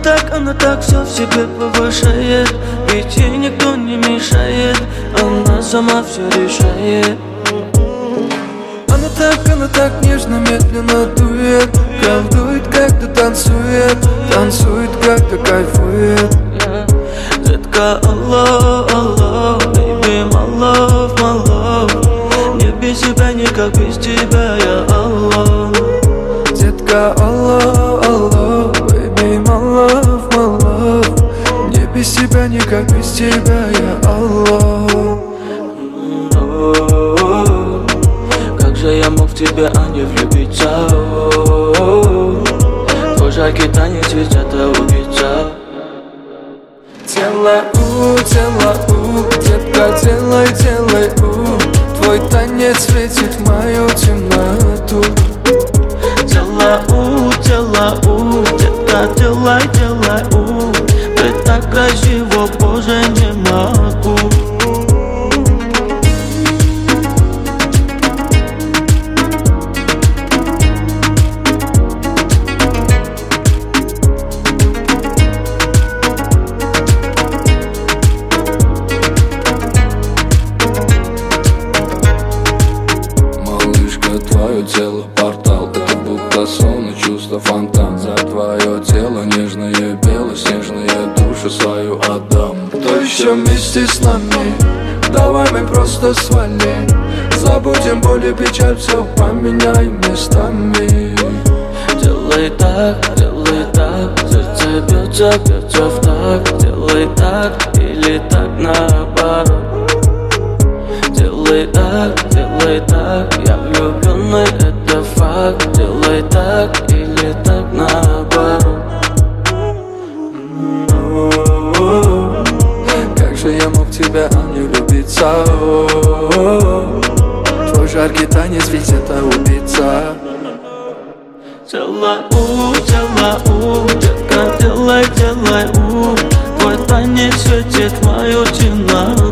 Она так все в себе повышает, ведь ей никто не мешает, она сама все решает. Она так нежно, медленно дует, колдует, когда танцует, танцует, когда кайфует. Детка, алло, алло, baby, my love, my love. Не без себя, никак без тебя, я алло. Детка, алло, алло, baby, my love, my love. Не без тебя, никак без тебя, я алло. Как же я мог в тебя, а не влюбиться? Твой жаркий танец ведь это убийца. Делай, детка, делай, делай, твой танец светит мою темноту. Делай, детка, делай, делай, ты так красиво, боже, не могу. Твое тело портал, это будто сон и чувство фонтан. За твое тело нежное, белоснежное, душу свою отдам. Кто еще вместе с нами? Давай мы просто свалим, забудем боль и печаль, все поменяем местами. Делай так, сердце бьется, бьется в такт. Делай так или так наоборот. Делай так, я влюбленный, это факт. Делай так или так наоборот. Как же я мог в тебя, а не влюбиться? Твой жаркий танец, ведь это убийца. Делай, детка, делай, твой танец светит мою темноту.